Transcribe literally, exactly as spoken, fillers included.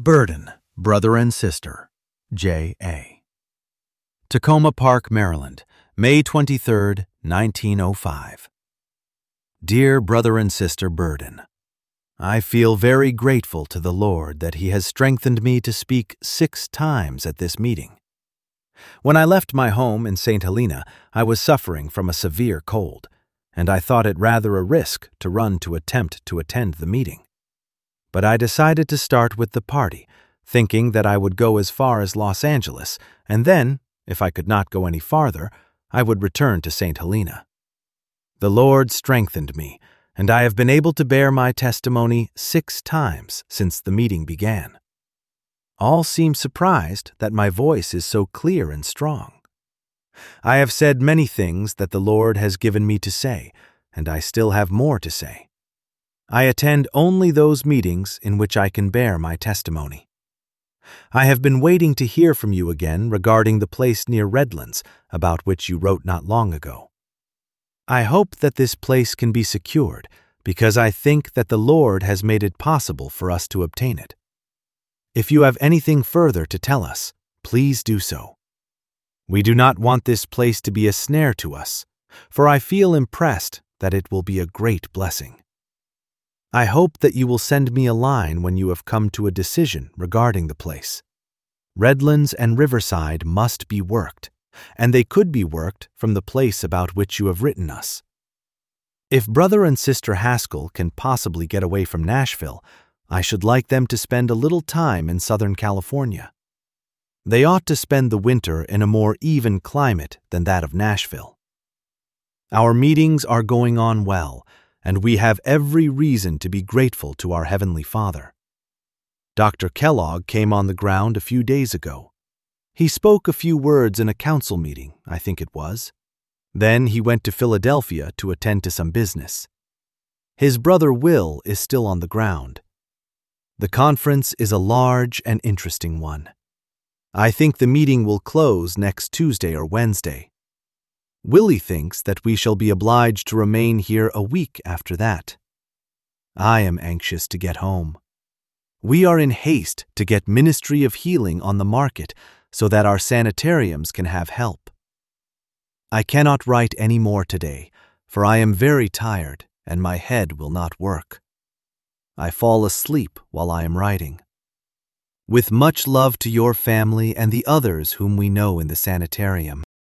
Burden, Brother and Sister, J A Tacoma Park, Maryland, May twenty-third, nineteen oh five. Dear Brother and Sister Burden, I feel very grateful to the Lord that He has strengthened me to speak six times at this meeting. When I left my home in Saint Helena, I was suffering from a severe cold, and I thought it rather a risk to run to attempt to attend the meeting. But I decided to start with the party, thinking that I would go as far as Los Angeles, and then, if I could not go any farther, I would return to Saint Helena. The Lord strengthened me, and I have been able to bear my testimony six times since the meeting began. All seem surprised that my voice is so clear and strong. I have said many things that the Lord has given me to say, and I still have more to say. I attend only those meetings in which I can bear my testimony. I have been waiting to hear from you again regarding the place near Redlands, about which you wrote not long ago. I hope that this place can be secured, because I think that the Lord has made it possible for us to obtain it. If you have anything further to tell us, please do so. We do not want this place to be a snare to us, for I feel impressed that it will be a great blessing. I hope that you will send me a line when you have come to a decision regarding the place. Redlands and Riverside must be worked, and they could be worked from the place about which you have written us. If Brother and Sister Haskell can possibly get away from Nashville, I should like them to spend a little time in Southern California. They ought to spend the winter in a more even climate than that of Nashville. Our meetings are going on well, and we have every reason to be grateful to our Heavenly Father. Doctor Kellogg came on the ground a few days ago. He spoke a few words in a council meeting, I think it was. Then he went to Philadelphia to attend to some business. His brother Will is still on the ground. The conference is a large and interesting one. I think the meeting will close next Tuesday or Wednesday. Willie thinks that we shall be obliged to remain here a week after that. I am anxious to get home. We are in haste to get Ministry of Healing on the market so that our sanitariums can have help. I cannot write any more today, for I am very tired and my head will not work. I fall asleep while I am writing. With much love to your family and the others whom we know in the sanitarium.